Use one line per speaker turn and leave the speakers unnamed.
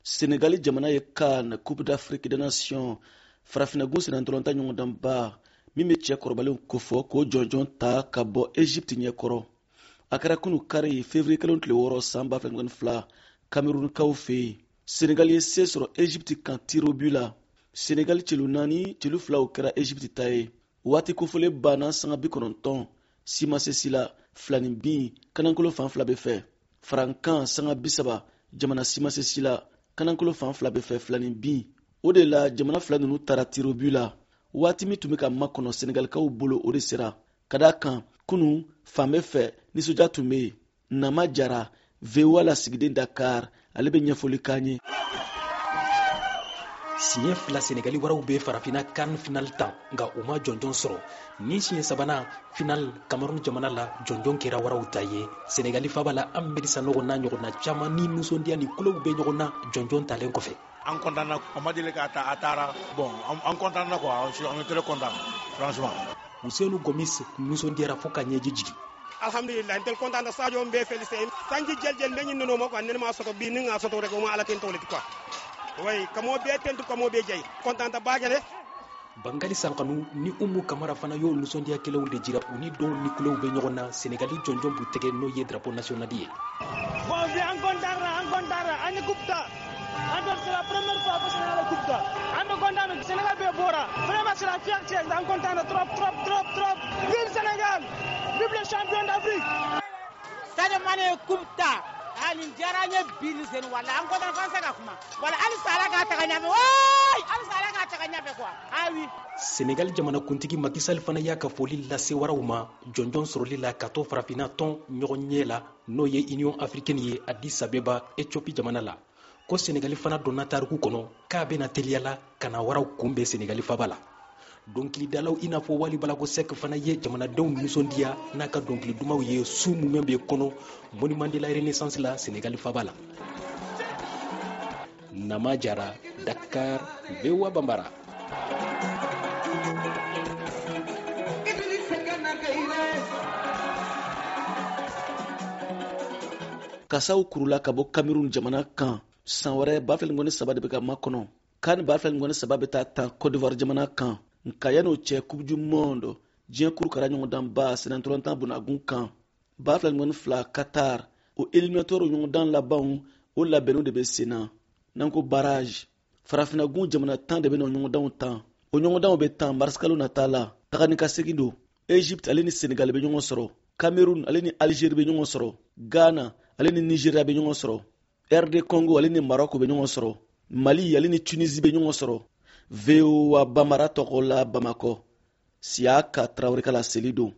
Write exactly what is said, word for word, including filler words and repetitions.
Senegali jamana ye kan Coupe d'Afrique des Nations farafinagun senantolonta ɲɔgɔndanba min bɛ cɛ kɔrɔbalenw kofɔ k'o jɔnjɔn ta ka bɔ Egypte ɲɛkɔrɔ. A kɛra kunu kari février kelen tile wɔɔrɔ san ba fila ni fila Camerounkaw fɛ yen. Senegali ye se sɔrɔ Egypte kan tir au but la. Senegali celu naani celu filaw kɛra Egypte ta ye. Waati kofɔlen banna sanga bi kɔnɔntɔn si ma se si la fila ni bin kanankolo fan fila bɛ fɛ. Farankan sanga bi saba jamana si ma se si la kanankolo fan fila bɛ fɛ fila ni bin. O de la jamana fila ninnu taara tir au but la. Waati min tun bɛ ka makɔnɔ Senegalikaw bolo o de sera. Ka d'a kan kunu fan bɛ fɛ nisɔndiya tun bɛ yen. Nama Jara V O A lasigiden Dakar ale bɛ ɲɛfɔli k'an ye.
Siɲɛ fila Senegali waraw bɛ farafina kan final tan nka u ma jɔnjɔn sɔrɔ. Ni siɲɛ sabanan final Cameroun jamana la jɔnjɔn kɛra waraw ta ye. Senegali faba la an bɛrisa ɲɔgɔn na ɲɔgɔn na caman ni nisɔndiya ni kulew bɛ ɲɔgɔn na jɔnjɔn talen kɔfɛ.
An kontaan na a ma deli k'a ta a taara bon an kontaan na quoi on est très content franchement.
Ousseynou Gomis nisɔndiyara fo ka ɲɛji jigin.
Alhamdulillah en tel content da Sadio mbe félicité sanji jeljel be nyinno mo ko nenma soto bi ninga soto rek o ma ala ten toleti quoi way kamo be tentu kamo be jey content da bagale
Bangali Sankanu ni Umu Kamara fana yo nisɔndiya kelew de jira u ni don ni kulew be ɲɔgɔn na Senegali jɔnjɔn bu tɛgɛ n'o ye drapeau national ye.
Bon bi an content na an content na an coupe da an c'est la première fois que Sénégal coupe da an content Sénégal be bora vraiment c'est la fierté an content trop trop trop trop vive Sénégal. Vive le champion d'Afrique.
Sadio Mané coupe ta ali jaranye bili zen wala an ko dan fansa ka kuma wala ali sala ka ta kanyabe way ali sala ka ta kanyabe quoi ah oui.
Senegal jamana kuntigi Macky Sall fana y'a ka foli lase waraw ma jɔnjɔn sɔrɔli la ka to farafina tɔn ɲɔgɔn ɲɛ la n'o ye Union africaine ye Addis Abeba Ethiopie jamana la ko Senegali fana donna tariku kɔnɔ k'a bɛna teliya la ka na waraw kunbɛn Senegali faba la. Dɔnkilidalaw i n'a fɔ Wali Balago Sek fana ye jamanadenw nisɔndiya n'a ka dɔnkili dumanw ye su mun bɛ kɔnɔ Monument de la Renaissance la Senegali faba la. Nama Jara, Dakar, V O A Bambara.
Kasaw kurula ka bɔ Cameroun jamana kan san wɛrɛ ba fila ni ngɔni saba de bɛ ka makɔnɔ. Kan ba fila ni ngɔni saba bɛ taa tan Côte d'Ivoire jamana kan. Nka yan'o cɛ Coupe du Monde diɲɛ kuru kara ɲɔgɔndanba senatolontan bunagun kan ba fila ni ngɔni fila Qatar o éliminatoire ɲɔgɔndan labanw o labɛnniw de bɛ sen na n'an ko barrage farafinagun jamana tan de bɛ na o ɲɔgɔndanw tan o ɲɔgɔndanw bɛ tan marisikalo nata la taga ni ka segin don. Egypte ale ni Senegal bɛ ɲɔgɔn sɔrɔ. Cameroun ale ni Algérie bɛ ɲɔgɔn sɔrɔ. Ghana ale ni Nigeria bɛ ɲɔgɔn sɔrɔ. R D Congo ale ni Maroc bɛ ɲɔgɔn sɔrɔ. Mali ale ni Tunisie bɛ ɲɔgɔn sɔrɔ. V O A Bambara tɔgɔ la Bamako Siaka Traoré ka laseli don.